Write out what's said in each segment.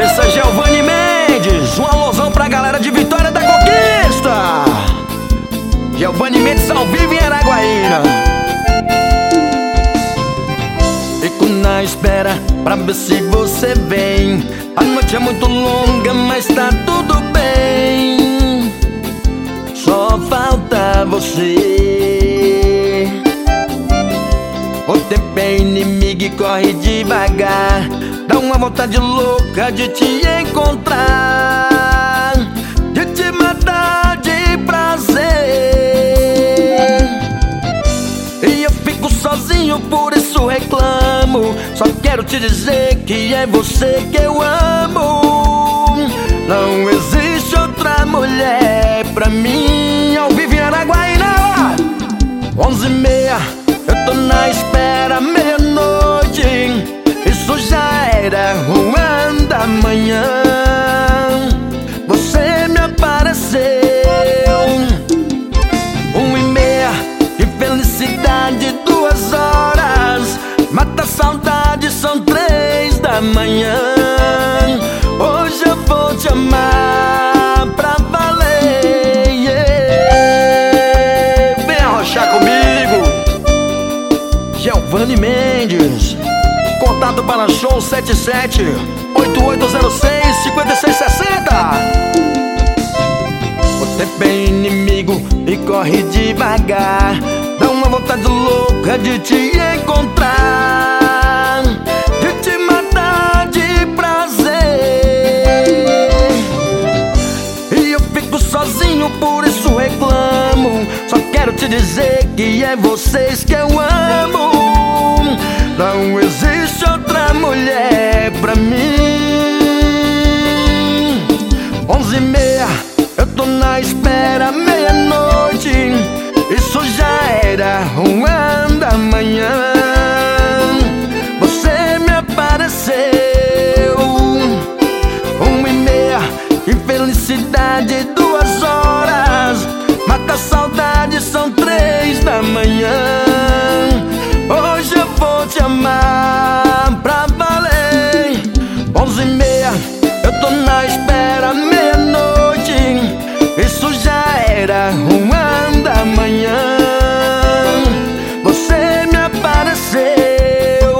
Larissa, Giovanni Mendes. Um alusão pra galera de Vitória da Conquista. Giovanni Mendes ao vivo em Araguaína. Fico na espera pra ver se você vem. A noite é muito longa, mas tá tudo bem. Só falta você. O tempo é inimigo e corre devagar. Dá uma vontade louca de te encontrar, de te matar de prazer. E eu fico sozinho, por isso reclamo. Só quero te dizer que é você que eu amo. Não existe outra mulher pra mim. Ao vivo em Araguaína, 11h30. Eu tô na espera, meia-noite. Isso já era 1h da manhã. Você me apareceu. 1h30, que felicidade, 2 horas. Mata a saudade, são 3 da manhã. Hoje eu vou te amar pra valer, yeah. Vem arrochar comigo, Giovanni Mendes. Contato para show 77-8806-5660. O tempo é inimigo e corre devagar. Dá uma vontade louca de te encontrar, de te matar de prazer. E eu fico sozinho, por isso reclamo. Só quero te dizer que é vocês que eu amo. Não existe outra mulher pra mim. 11h30, eu tô na espera, meia-noite. Isso já era 1h da manhã. Você me apareceu. 1h30, que felicidade, 2 horas. Mata a saudade, são 3 da manhã. Hoje eu vou te amar pra valer. 11h30, eu tô na espera, meia-noite. Isso já era 1h da manhã. Você me apareceu.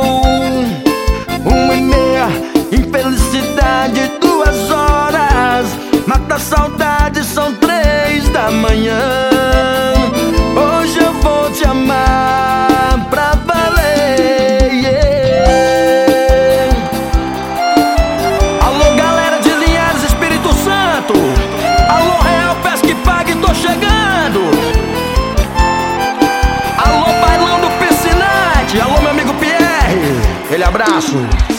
1h30, infelicidade, 2 horas. Mata a saudade, são 3 da manhã. Hoje eu vou te amar pra valer, yeah. Alô, galera de Linhares, Espírito Santo. Alô, Real Pesca e Pague, tô chegando. Alô, bailão do Piscinete. Alô, meu amigo Pierre. Aquele abraço.